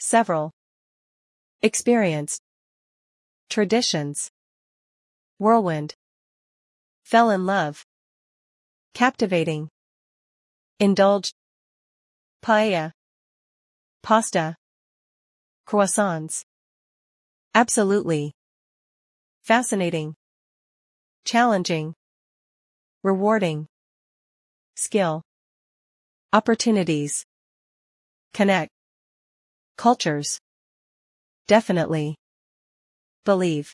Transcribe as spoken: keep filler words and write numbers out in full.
Several. Experienced. Traditions. Whirlwind. Fell in love. Captivating. Indulged. Paella. Pasta. Croissants. Absolutely. Fascinating. Challenging. Rewarding. Skill. Opportunities. Connect. Cultures. Definitely. Believe.